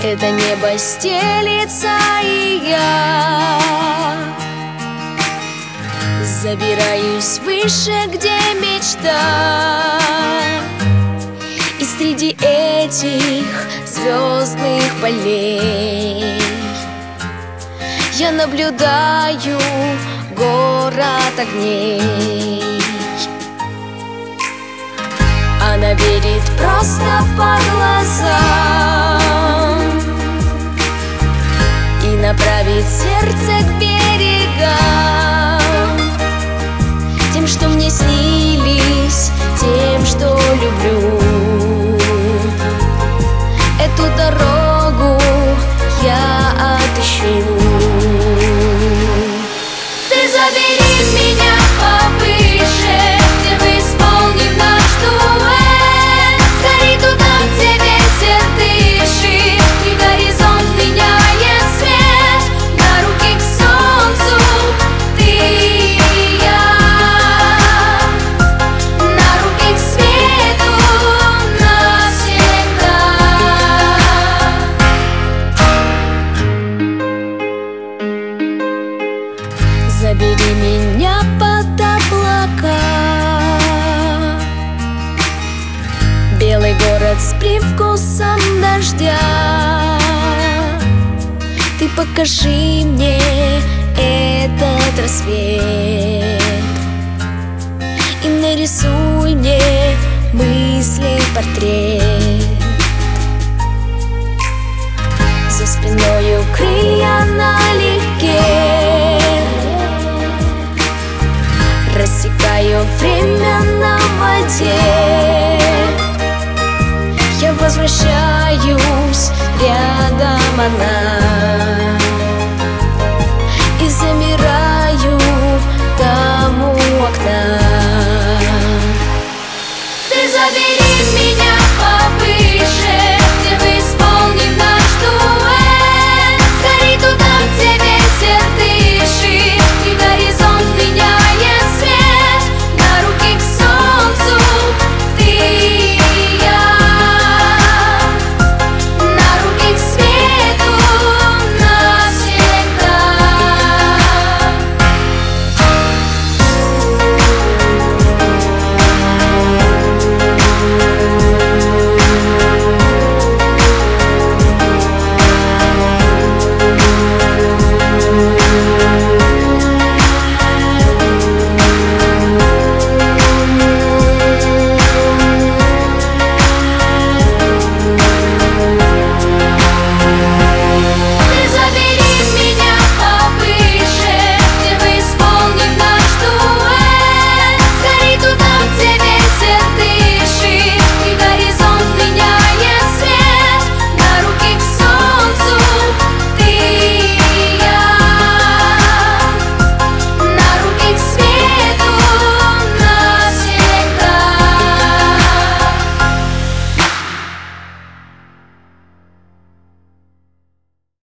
Это небо стелится, и я забираюсь выше, где мечта. И среди этих звездных полей я наблюдаю город огней. Она верит просто по глазам и направит сердце к берегам, тем, что мне снились, тем, что люблю. Эту дорогу я отыщу. Ты забери меня повыше, где мы исполним наш дуэт. Скорей туда, где ветер дышит, и горизонт меняет свет. На руки к солнцу ты и я, на руки к свету навсегда. Забери меня под облака, белый город с привкусом дождя. Ты покажи мне этот рассвет и нарисуй мне мысли портрет. За спиною крылья налегке, рассекаю время на воде. Я возвращаюсь, рядом она.